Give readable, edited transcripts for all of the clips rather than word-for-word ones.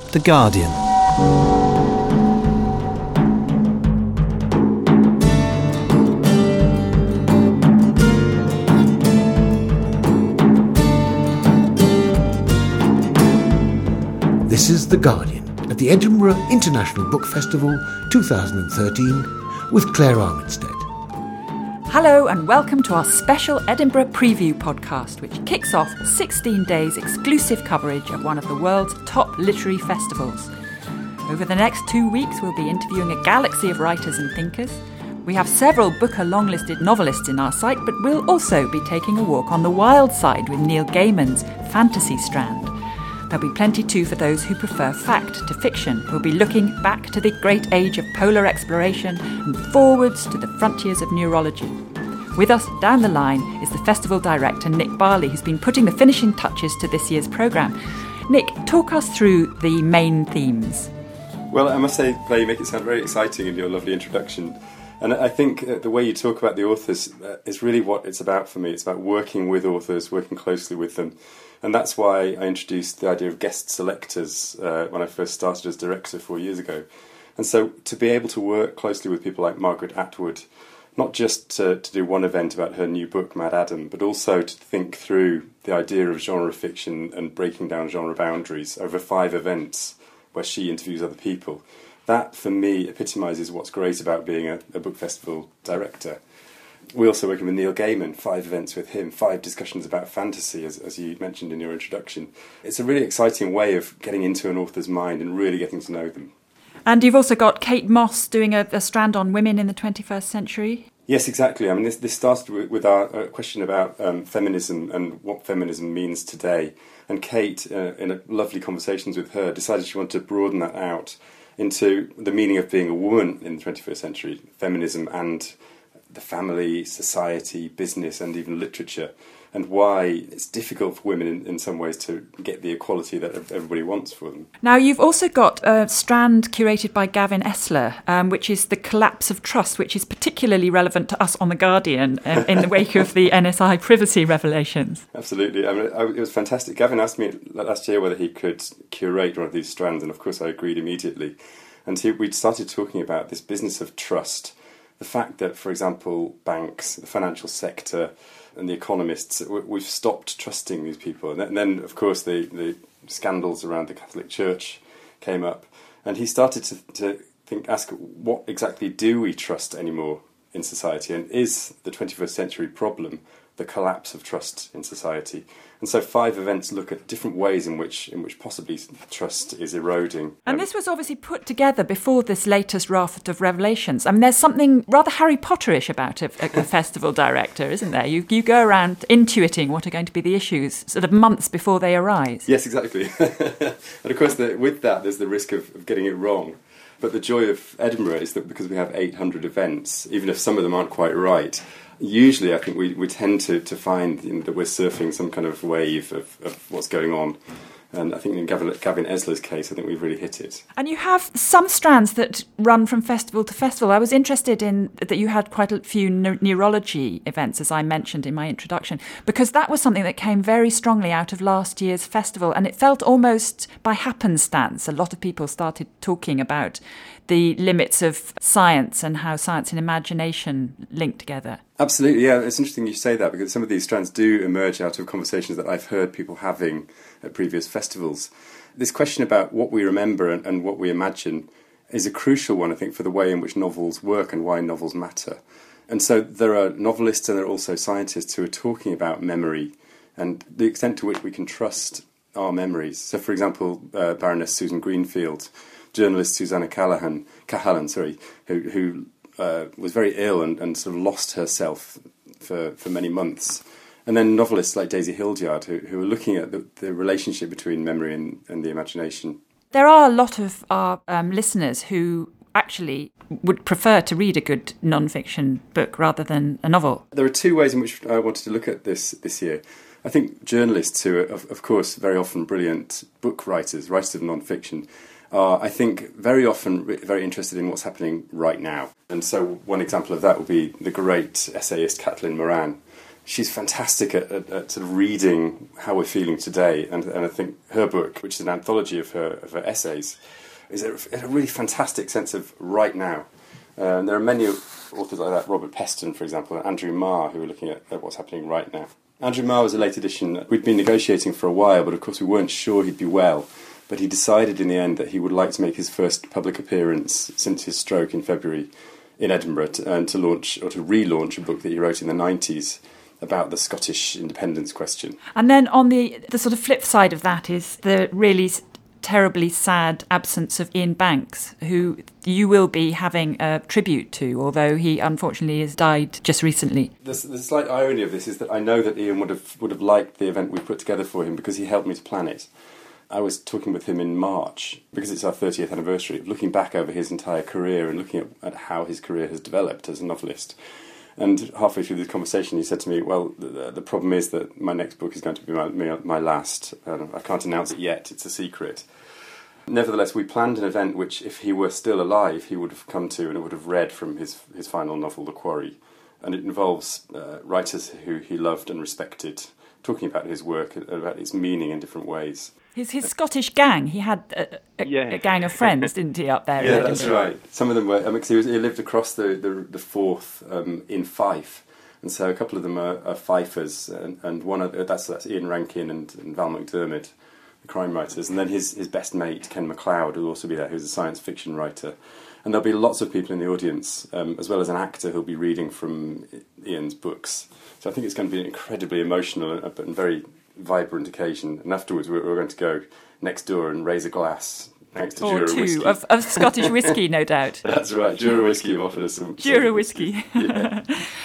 The Guardian. This is The Guardian at the Edinburgh International Book Festival 2013 with Claire Armitstead. Hello and welcome to our special Edinburgh Preview podcast, which kicks off 16 days exclusive coverage of one of the world's top literary festivals. Over the next 2 weeks, we'll be interviewing a galaxy of writers and thinkers. We have several Booker long-listed novelists in our sight, but we'll also be taking a walk on the wild side with Neil Gaiman's fantasy strand. There'll be plenty too for those who prefer fact to fiction. We'll be looking back to the great age of polar exploration and forwards to the frontiers of neurology. With us down the line is the festival director Nick Barley, who's been putting the finishing touches to this year's programme. Nick, talk us through the main themes. Well, I must say, Claire, you make it sound very exciting in your lovely introduction. And I think the way you talk about the authors is really what it's about for me. It's about working with authors, working closely with them. And that's why I introduced the idea of guest selectors when I first started as director 4 years ago. And so to be able to work closely with people like Margaret Atwood, not just to do one event about her new book, Mad Adam, but also to think through the idea of genre fiction and breaking down genre boundaries over 5 events where she interviews other people. That, for me, epitomises what's great about being a book festival director. We also working with Neil Gaiman, 5 events with him, 5 discussions about fantasy, as you mentioned in your introduction. It's a really exciting way of getting into an author's mind and really getting to know them. And you've also got Kate Moss doing a strand on women in the 21st century. Yes, exactly. I mean, this started with our question about feminism and what feminism means today. And Kate, in a lovely conversations with her, decided she wanted to broaden that out into the meaning of being a woman in the 21st century, feminism and the family, society, business and even literature, and why it's difficult for women in some ways to get the equality that everybody wants for them. Now, you've also got a strand curated by Gavin Esler, which is the collapse of trust, which is particularly relevant to us on The Guardian in the wake of the NSI privacy revelations. Absolutely. I mean, it was fantastic. Gavin asked me last year whether he could curate one of these strands, and of course I agreed immediately. And we'd started talking about this business of trust. The fact that, for example, banks, the financial sector and the economists, we've stopped trusting these people. And then of course, the scandals around the Catholic Church came up. And he started to ask, what exactly do we trust anymore in society? And is the 21st century problem the collapse of trust in society? And so 5 events look at different ways in which possibly trust is eroding. And this was obviously put together before this latest raft of revelations. I mean, there's something rather Harry Potterish about a festival director, isn't there? You go around intuiting what are going to be the issues sort of months before they arise. Yes, exactly. And of course, with that, there's the risk of getting it wrong. But the joy of Edinburgh is that because we have 800 events, even if some of them aren't quite right, usually I think we tend to find that we're surfing some kind of wave of what's going on. And I think in Gavin Esler's case, I think we've really hit it. And you have some strands that run from festival to festival. I was interested in that you had quite a few neurology events, as I mentioned in my introduction, because that was something that came very strongly out of last year's festival. And it felt almost by happenstance. A lot of people started talking about the limits of science and how science and imagination link together. Absolutely, yeah. It's interesting you say that because some of these strands do emerge out of conversations that I've heard people having at previous festivals. This question about what we remember and what we imagine is a crucial one, I think, for the way in which novels work and why novels matter. And so there are novelists and there are also scientists who are talking about memory and the extent to which we can trust our memories. So, for example, Baroness Susan Greenfield, journalist Susanna Cahalan, who was very ill and sort of lost herself for many months. And then novelists like Daisy Hildyard, who are looking at the relationship between memory and the imagination. There are a lot of our listeners who actually would prefer to read a good non-fiction book rather than a novel. There are 2 ways in which I wanted to look at this year. I think journalists who are, of course, very often brilliant book writers of non-fiction, are, I think, very often very interested in what's happening right now. And so one example of that would be the great essayist Caitlin Moran. she's fantastic at sort of reading how we're feeling today, and I think her book, which is an anthology of her essays, is a really fantastic sense of right now. There are many authors like that, Robert Peston, for example, and Andrew Marr, who are looking at what's happening right now. Andrew Marr was a late edition. We'd been negotiating for a while, but of course we weren't sure he'd be well. But he decided in the end that he would like to make his first public appearance since his stroke in February in Edinburgh, and to launch or to relaunch a book that he wrote in the 90s about the Scottish independence question. And then on the sort of flip side of that is the really terribly sad absence of Ian Banks, who you will be having a tribute to, although he unfortunately has died just recently. The slight irony of this is that I know that Ian would have liked the event we put together for him because he helped me to plan it. I was talking with him in March, because it's our 30th anniversary, looking back over his entire career and looking at how his career has developed as a novelist. And halfway through this conversation, he said to me, well, the problem is that my next book is going to be my last. I can't announce it yet, it's a secret. Nevertheless, we planned an event which, if he were still alive, he would have come to and would have read from his final novel, The Quarry. And it involves writers who he loved and respected, talking about his work, about its meaning in different ways. His Scottish gang, he had a gang of friends, didn't he, up there? Yeah, that's right. Some of them were, because he lived across the Forth in Fife, and so a couple of them are Fifers, and one of that's Ian Rankin and Val McDermid, the crime writers, and then his best mate, Ken MacLeod, will also be there, who's a science fiction writer. And there'll be lots of people in the audience, as well as an actor who'll be reading from Ian's books. So I think it's going to be an incredibly emotional and very vibrant occasion, and afterwards we're going to go next door and raise a glass next to Jura whiskey. Of Scottish whiskey, no doubt. That's right, Jura whiskey offered us some Jura whiskey. Yeah.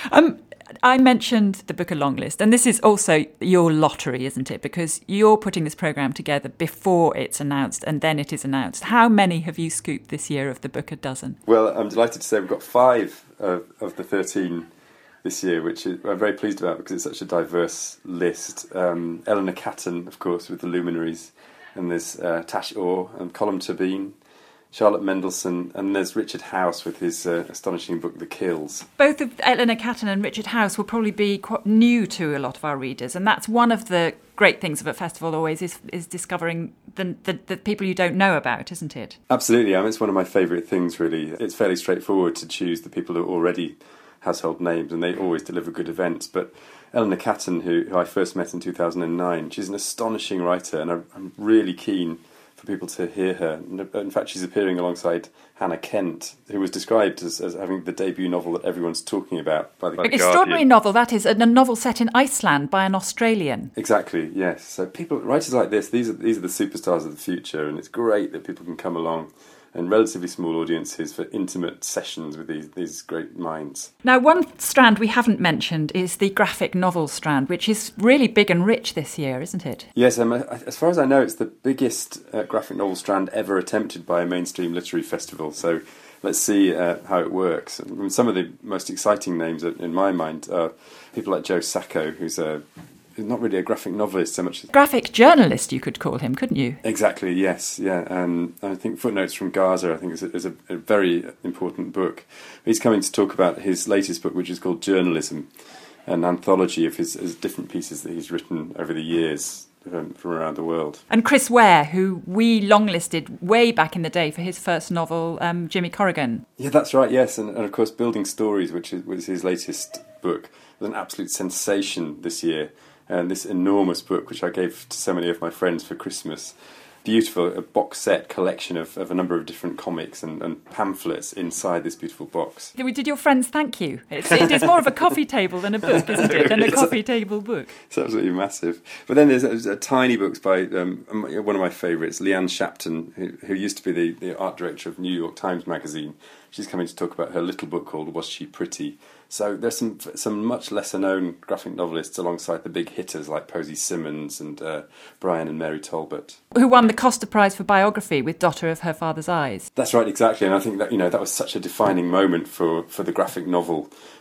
I mentioned the Booker Longlist, and this is also your lottery, isn't it? Because you're putting this programme together before it's announced, and then it is announced. How many have you scooped this year of the Booker dozen? Well, I'm delighted to say we've got 5 of the 13 this year, which I'm very pleased about because it's such a diverse list. Eleanor Catton, of course, with The Luminaries, and there's Tash Orr and Colm Tóibín, Charlotte Mendelsohn, and there's Richard House with his astonishing book, The Kills. Both of Eleanor Catton and Richard House will probably be quite new to a lot of our readers, and that's one of the great things of a festival always is discovering the people you don't know about, isn't it? Absolutely. I mean, it's one of my favourite things, really. It's fairly straightforward to choose the people who are already household names, and they always deliver good events. But Eleanor Catton, who I first met in 2009, she's an astonishing writer, and I'm really keen for people to hear her. In fact, she's appearing alongside Hannah Kent, who was described as having the debut novel that everyone's talking about by the Guardian. Extraordinary novel, that is, a novel set in Iceland by an Australian. Exactly, yes. So writers like this, these are the superstars of the future, and it's great that people can come along and relatively small audiences for intimate sessions with these great minds. Now, one strand we haven't mentioned is the graphic novel strand, which is really big and rich this year, isn't it? Yes, as far as I know, it's the biggest graphic novel strand ever attempted by a mainstream literary festival, so let's see how it works. I mean, some of the most exciting names in my mind are people like Joe Sacco, who's not really a graphic novelist so much as graphic journalist, you could call him, couldn't you? Exactly, yes, yeah. I think Footnotes from Gaza, I think, is a very important book. He's coming to talk about his latest book, which is called Journalism, an anthology of his different pieces that he's written over the years from around the world. And Chris Ware, who we longlisted way back in the day for his first novel, Jimmy Corrigan. Yeah, that's right, yes. And of course, Building Stories, which was his latest book, was an absolute sensation this year. And this enormous book, which I gave to so many of my friends for Christmas. Beautiful, a box set collection of a number of different comics and pamphlets inside this beautiful box. Did your friends thank you? It is more of a coffee table than a book, isn't it? Than a coffee table book. It's absolutely massive. But then there's tiny books by one of my favourites, Leanne Shapton, who used to be the art director of New York Times Magazine. She's coming to talk about her little book called Was She Pretty? So there's some much lesser known graphic novelists alongside the big hitters like Posy Simmons and Brian and Mary Talbot, who won the Costa Prize for biography with Daughter of Her Father's Eyes. That's right, exactly. And I think that that was such a defining moment for the graphic novel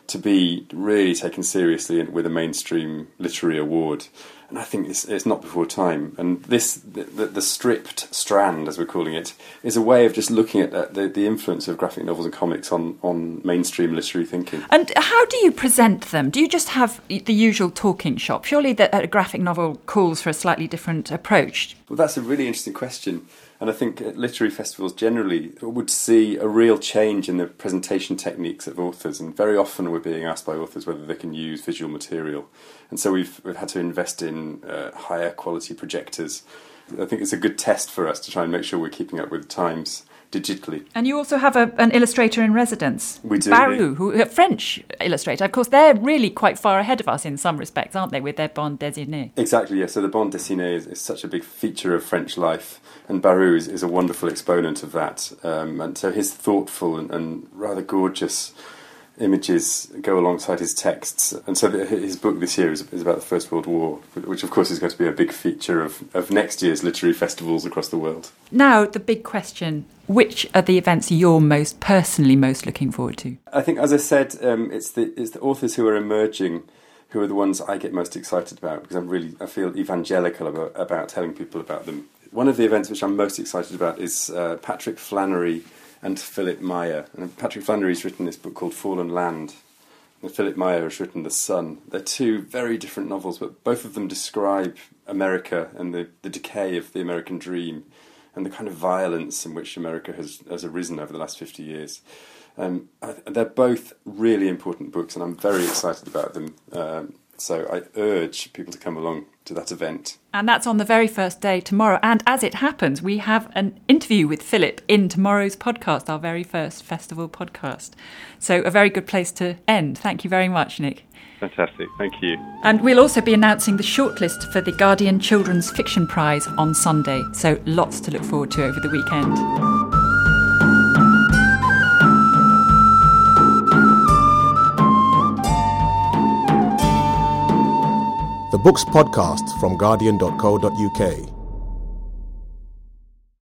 to be really taken seriously with a mainstream literary award. And I think it's not before time. And the stripped strand, as we're calling it, is a way of just looking at the influence of graphic novels and comics on mainstream literary thinking. And how do you present them? Do you just have the usual talking shop? Surely a graphic novel calls for a slightly different approach. Well, that's a really interesting question. And I think literary festivals generally would see a real change in the presentation techniques of authors. And very often we're being asked by authors whether they can use visual material. And so we've had to invest in higher quality projectors. I think it's a good test for us to try and make sure we're keeping up with the times digitally. And you also have an illustrator in residence. We do. Barou, who a French illustrator. Of course, they're really quite far ahead of us in some respects, aren't they, with their bande dessinée? Exactly, yes. So the bande dessinée is such a big feature of French life, and Barou is a wonderful exponent of that. And so his thoughtful and rather gorgeous images go alongside his texts. And so his book this year is about the First World War, which of course is going to be a big feature of next year's literary festivals across the world. Now, the big question, which are the events you're personally most looking forward to? I think, as I said, it's the authors who are emerging who are the ones I get most excited about, because I feel evangelical about telling people about them. One of the events which I'm most excited about is Patrick Flannery and Philip Meyer. And Patrick Flannery's written this book called Fallen Land, and Philip Meyer has written The Sun. They're two very different novels, but both of them describe America and the decay of the American dream and the kind of violence in which America has arisen over the last 50 years. They're both really important books, and I'm very excited about them. So I urge people to come along to that event. And that's on the very first day, tomorrow. And as it happens, we have an interview with Philip in tomorrow's podcast, our very first festival podcast. So a very good place to end. Thank you very much, Nick. Fantastic. Thank you. And we'll also be announcing the shortlist for the Guardian Children's Fiction Prize on Sunday. So lots to look forward to over the weekend. The Books Podcast from Guardian.co.uk